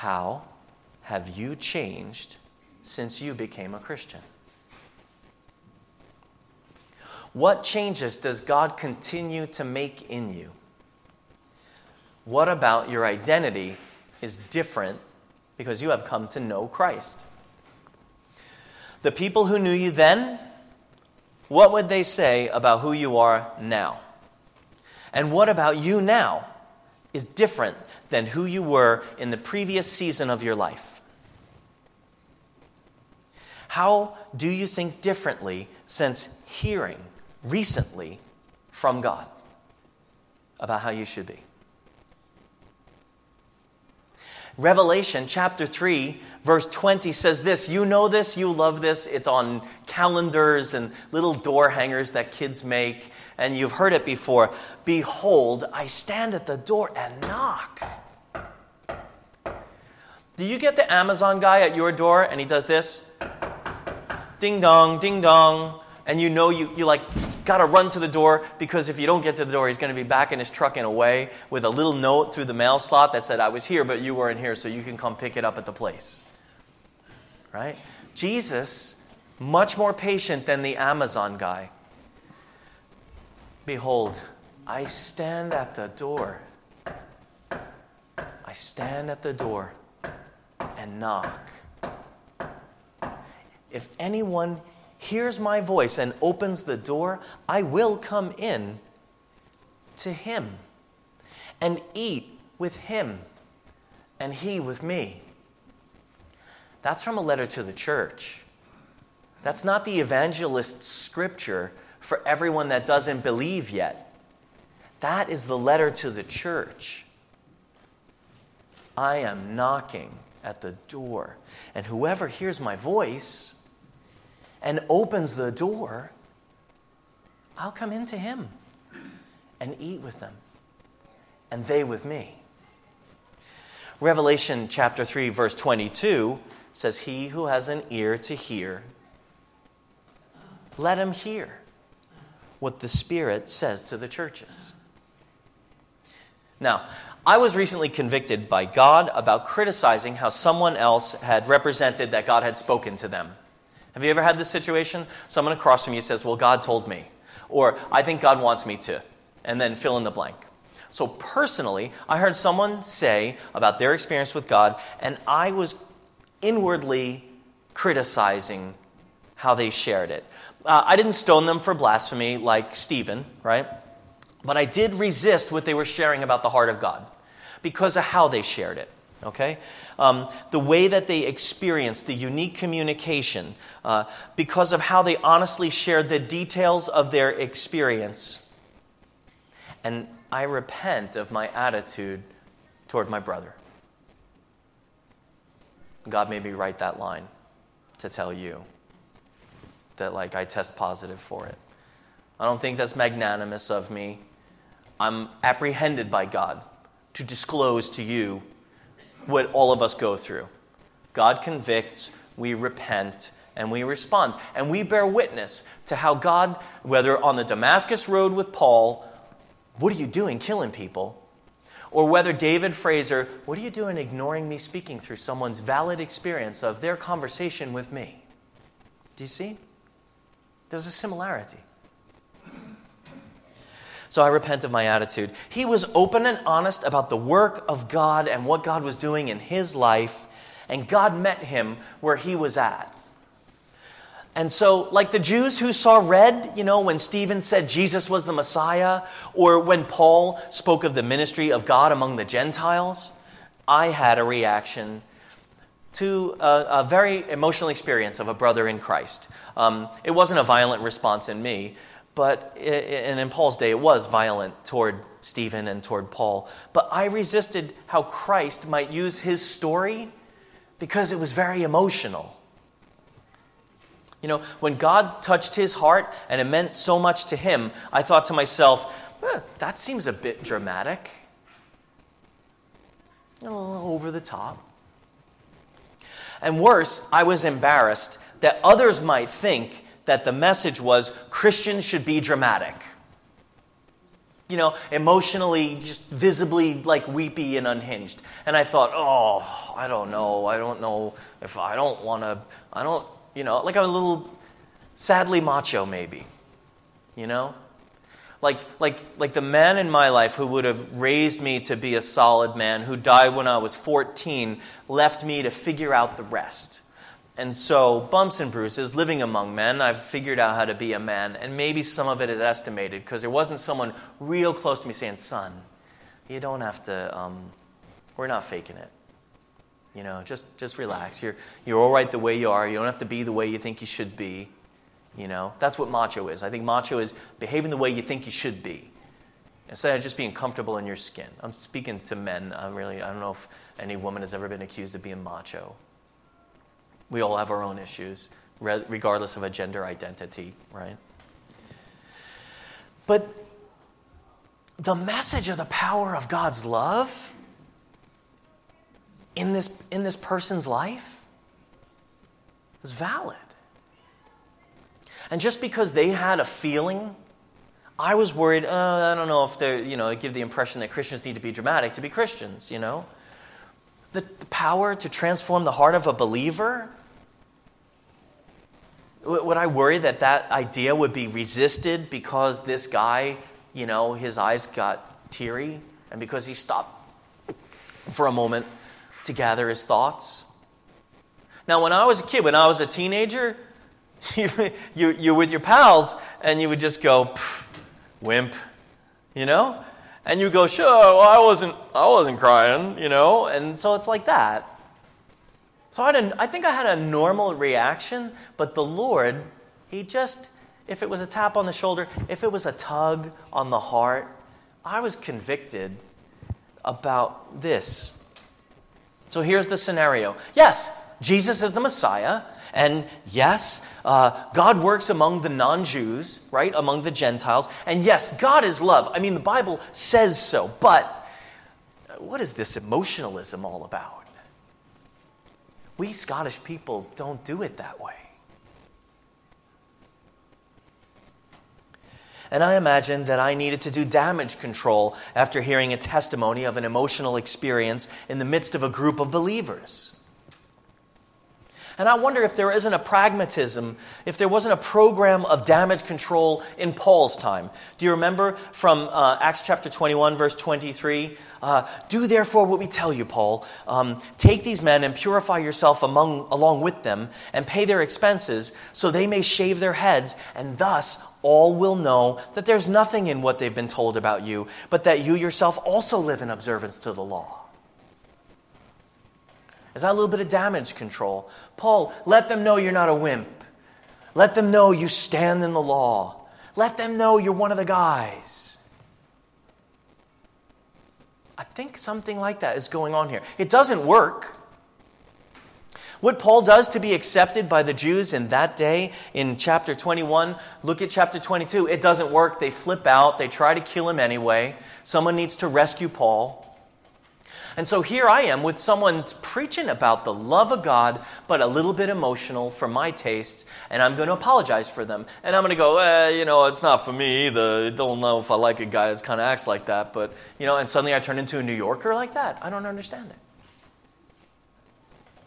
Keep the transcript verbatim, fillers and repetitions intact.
how have you changed since you became a Christian? What changes does God continue to make in you? What about your identity is different because you have come to know Christ? The people who knew you then, what would they say about who you are now? And what about you now is different than who you were in the previous season of your life? How do you think differently since hearing recently from God about how you should be? Revelation chapter three, verse twenty says this. You know this, you love this. It's on calendars and little door hangers that kids make. And you've heard it before. Behold, I stand at the door and knock. Do you get the Amazon guy at your door and he does this? Ding dong, ding dong. And you know you, you like got to run to the door because if you don't get to the door, he's going to be back in his truck in a way with a little note through the mail slot that said, I was here, but you weren't here, so you can come pick it up at the place. Right? Jesus, much more patient than the Amazon guy. Behold, I stand at the door. I stand at the door and knock. If anyone hears my voice and opens the door, I will come in to him and eat with him and he with me. That's from a letter to the church. That's not the evangelist scripture for everyone that doesn't believe yet. That is the letter to the church. I am knocking at the door, and whoever hears my voice and opens the door, I'll come into him and eat with them, and they with me. Revelation chapter three, verse twenty-two says, he who has an ear to hear, let him hear what the Spirit says to the churches. Now, I was recently convicted by God about criticizing how someone else had represented that God had spoken to them. Have you ever had this situation? Someone across from you says, well, God told me. Or, I think God wants me to. And then fill in the blank. So personally, I heard someone say about their experience with God, and I was inwardly criticizing how they shared it. Uh, I didn't stone them for blasphemy like Stephen, right? But I did resist what they were sharing about the heart of God because of how they shared it. Okay? Um, the way that they experienced the unique communication, uh, because of how they honestly shared the details of their experience. And I repent of my attitude toward my brother. God made me write that line to tell you that, like, I test positive for it. I don't think that's magnanimous of me. I'm apprehended by God to disclose to you what all of us go through. God convicts, we repent, and we respond. And we bear witness to how God, whether on the Damascus Road with Paul, what are you doing killing people? Or whether David Fraser, what are you doing ignoring me speaking through someone's valid experience of their conversation with me? Do you see? There's a similarity. So I repent of my attitude. He was open and honest about the work of God and what God was doing in his life, and God met him where he was at. And so, like the Jews who saw red, you know, when Stephen said Jesus was the Messiah, or when Paul spoke of the ministry of God among the Gentiles, I had a reaction to a, a very emotional experience of a brother in Christ. Um, it wasn't a violent response in me, but it, and in Paul's day it was violent toward Stephen and toward Paul. But I resisted how Christ might use his story because it was very emotional. You know, when God touched his heart and it meant so much to him, I thought to myself, eh, that seems a bit dramatic. A little over the top. And worse, I was embarrassed that others might think that the message was Christians should be dramatic. You know, emotionally, just visibly like weepy and unhinged. And I thought, oh, I don't know. I don't know if I don't want to, I don't, you know, like I'm a little sadly macho maybe, you know? Like, like, like the man in my life who would have raised me to be a solid man, who died when I was fourteen, left me to figure out the rest. And so, bumps and bruises, living among men, I've figured out how to be a man. And maybe some of it is estimated because there wasn't someone real close to me saying, son, you don't have to, um, we're not faking it. You know, just, just relax. You're, you're all right the way you are. You don't have to be the way you think you should be. You know, that's what macho is. I think macho is behaving the way you think you should be, instead of just being comfortable in your skin. I'm speaking to men. I'm really, I don't know if any woman has ever been accused of being macho. We all have our own issues, regardless of a gender identity, right? But the message of the power of God's love in this, in this person's life is valid. And just because they had a feeling, I was worried, uh, I don't know if they're, you know, give the impression that Christians need to be dramatic to be Christians, you know. The, the power to transform the heart of a believer, would I worry that that idea would be resisted because this guy, you know, his eyes got teary and because he stopped for a moment to gather his thoughts? Now, when I was a kid, when I was a teenager, You, you, you're with your pals, and you would just go, wimp, you know? And you go, sure, well, I wasn't, I wasn't crying, you know? And so it's like that. So I, didn't, I think I had a normal reaction, but the Lord, He just, if it was a tap on the shoulder, if it was a tug on the heart, I was convicted about this. So here's the scenario. Yes, Jesus is the Messiah. And yes, uh, God works among the non-Jews, right? Among the Gentiles. And yes, God is love. I mean, the Bible says so. But what is this emotionalism all about? We Scottish people don't do it that way. And I imagined that I needed to do damage control after hearing a testimony of an emotional experience in the midst of a group of believers. And I wonder if there isn't a pragmatism, if there wasn't a program of damage control in Paul's time. Do you remember from uh, Acts chapter twenty-one, verse twenty-three? Uh, Do therefore what we tell you, Paul. Um, take these men and purify yourself among, along with them and pay their expenses so they may shave their heads, and thus all will know that there's nothing in what they've been told about you, but that you yourself also live in observance to the law. Is that a little bit of damage control? Paul, let them know you're not a wimp. Let them know you stand in the law. Let them know you're one of the guys. I think something like that is going on here. It doesn't work. What Paul does to be accepted by the Jews in that day in chapter twenty-one, look at chapter twenty-two. It doesn't work. They flip out. They try to kill him anyway. Someone needs to rescue Paul. And so here I am with someone preaching about the love of God, but a little bit emotional for my tastes, and I'm going to apologize for them. And I'm going to go, eh, you know, it's not for me either. I don't know if I like a guy that kind of acts like that, but, you know, and suddenly I turn into a New Yorker like that. I don't understand it.